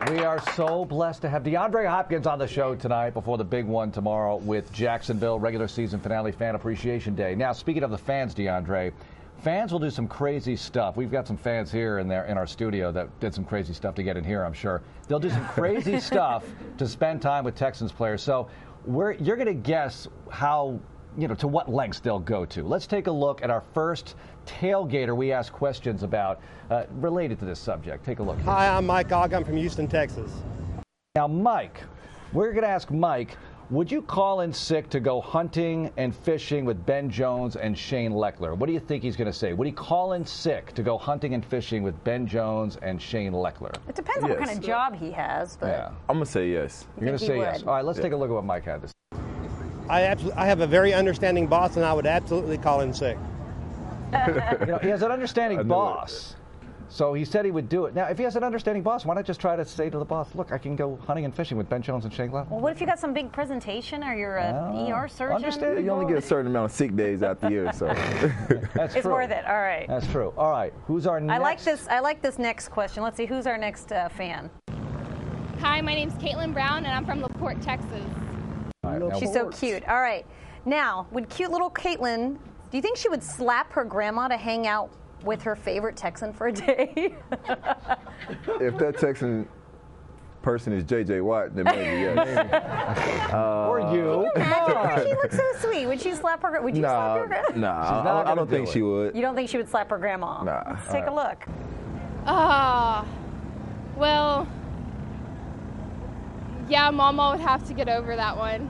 We are so blessed to have DeAndre Hopkins on the show tonight before the big one tomorrow with Jacksonville regular season finale Fan Appreciation Day. Now, speaking of the fans, DeAndre, fans will do some crazy stuff. We've got some fans here in our studio that did some crazy stuff to get in here, I'm sure. They'll do some crazy stuff to spend time with Texans players. So you're going to guess how, to what lengths they'll go to. Let's take a look at our first tailgater we asked questions about related to this subject. Take a look. Hi, I'm Mike Ogg. I'm from Houston, Texas. Now, Mike, we're going to ask Mike, would you call in sick to go hunting and fishing with Ben Jones and Shane Lechler? What do you think he's going to say? Would he call in sick to go hunting and fishing with Ben Jones and Shane Lechler? It depends on what kind of job he has. But yeah. I'm going to say yes. You're going to say yes. All right, let's take a look at what Mike had to say. I have a very understanding boss, and I would absolutely call in sick. He has an understanding boss. So he said he would do it. Now, if he has an understanding boss, why not just try to say to the boss, look, I can go hunting and fishing with Ben Jones and Shane Lechler? Well, what if you got some big presentation or you're an ER surgeon? You only get a certain amount of sick days out the year, so. That's it's true. worth it. All right. That's true. All right. Who's our next? I like this next question. Let's see. Who's our next fan? Hi, my name's Caitlin Brown, and I'm from LaPorte, Texas. Right, she's so cute. All right. Now, would cute little Caitlin, do you think she would slap her grandma to hang out with her favorite Texan for a day? If that Texan person is J.J. Watt, then maybe, yes. Or you. She looks so sweet. Would she slap her? Would you slap her grandma? Nah, I don't think she would. You don't think she would slap her grandma? Nah. Let's take a look. Well, yeah, Mama would have to get over that one.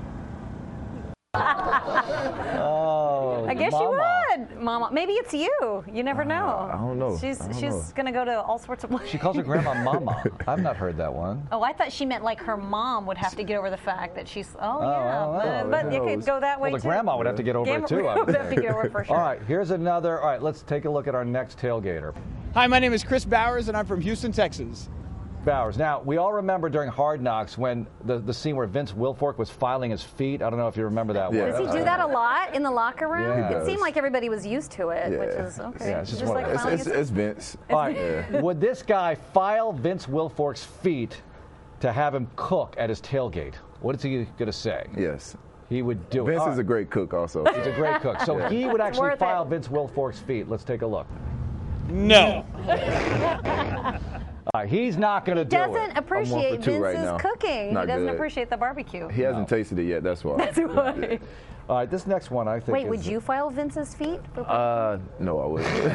Oh, I guess Mama. you would, Mama. Maybe it's you. You never know. I don't know. She's going to go to all sorts of. She calls her grandma Mama. I've not heard that one. Oh, I thought she meant like her mom would have to get over the fact that she's. Oh, but you could go that way well, too. the grandma would have to get over it too. Would have to get over it for sure. All right, here's another. All right, let's take a look at our next tailgater. Hi, my name is Chris Bowers, and I'm from Houston, Texas. Bowers. Now, we all remember during Hard Knocks when the scene where Vince Wilfork was filing his feet. I don't know if you remember that one. Does he do that a lot in the locker room? Yeah. It seemed like everybody was used to it, which is okay. Yeah, it's just like it's Vince. All right. Would this guy file Vince Wilfork's feet to have him cook at his tailgate? What is he going to say? Yes. He would do it. Vince is a great cook also. He's a great cook. So he would actually file Vince Wilfork's feet. Let's take a look. No. He's not going to do it. He doesn't appreciate Vince's cooking. He doesn't appreciate the barbecue. He hasn't tasted it yet, that's why. That's why. All right, this next one I think Wait, would you file Vince's feet? No, I wouldn't.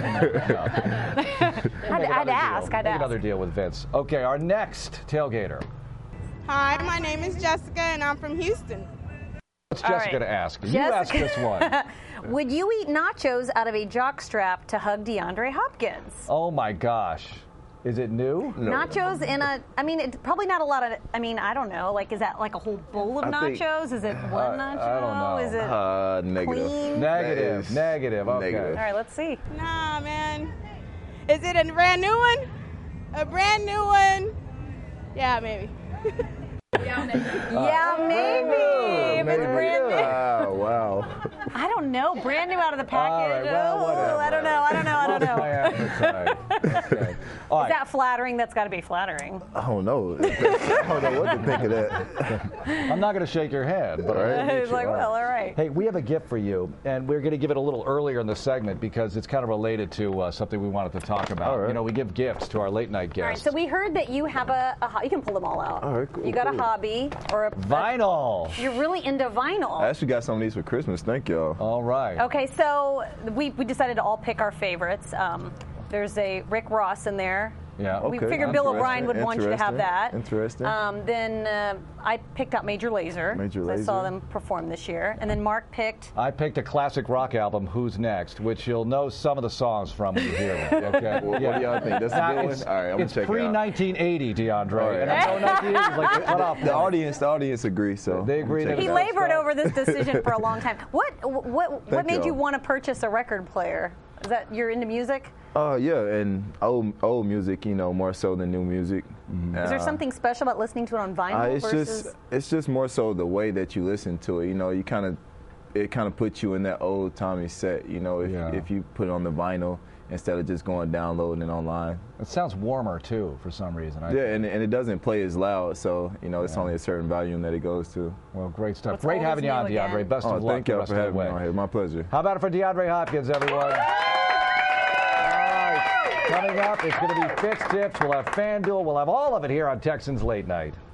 I'd ask. Make another deal with Vince. Okay, our next tailgater. Hi, my name is Jessica, and I'm from Houston. What's Jessica to ask? You ask this one. Would you eat nachos out of a jockstrap to hug DeAndre Hopkins? Oh, my gosh. Is it new? No. Nachos in it's probably not a lot of, I don't know. Like, is that like a whole bowl of nachos? Is it one nacho? I don't know. Is it negative. clean? Negative. Okay. Negative. All right, let's see. Nah, man. Is it a brand new one? A brand new one? Yeah, maybe. Yeah, maybe. If it's brand new. Wow. I don't know. Brand new out of the package. All right, well, whatever. I don't know. My appetite. Okay. All right. Is that flattering? That's got to be flattering. I don't know. I don't know what to think of that. I'm not going to shake your hand, but It's like, well, all right. Hey, we have a gift for you, and we're going to give it a little earlier in the segment because it's kind of related to something we wanted to talk about. All right. We give gifts to our late night guests. All right, so we heard that you have you can pull them all out. All right, cool. You got a hobby or a vinyl. You're really into vinyl. I actually got some of these for Christmas. Thank y'all. All right. Okay, so we decided to all pick our favorites. There's a Rick Ross in there. Yeah, We figured Bill O'Brien would want you to have that. Interesting. Then I picked out Major Lazer. Major I Lazer. saw them perform this year. And then Mark picked. I picked a classic rock album, Who's Next, which you'll know some of the songs from when you hear it. Okay. What do y'all think? That's a good one? All right, I'm going to check it out. It's pre-1980, DeAndre. Right. And I know 1980 is like the cutoff. The audience agrees, so. They agree that He labored over this decision for a long time. What made you want to purchase a record player? Is that you're into music? Yeah, and old music, more so than new music. Mm-hmm. Is there something special about listening to it on vinyl it's versus? just more so the way that you listen to it. You kind of it kind of puts you in that old Tommy set, you know, if you put it on the vinyl instead of just going downloading it online. It sounds warmer too for some reason. And it doesn't play as loud, so you know it's only a certain volume that it goes to. Well, great stuff. What's great old having is you on, new DeAndre. again. Best of luck Thank the y'all rest for of the having me way. on here. My pleasure. How about it for DeAndre Hopkins, everyone? All right. Coming up, it's going to be Fitz Tips. We'll have FanDuel. We'll have all of it here on Texans Late Night.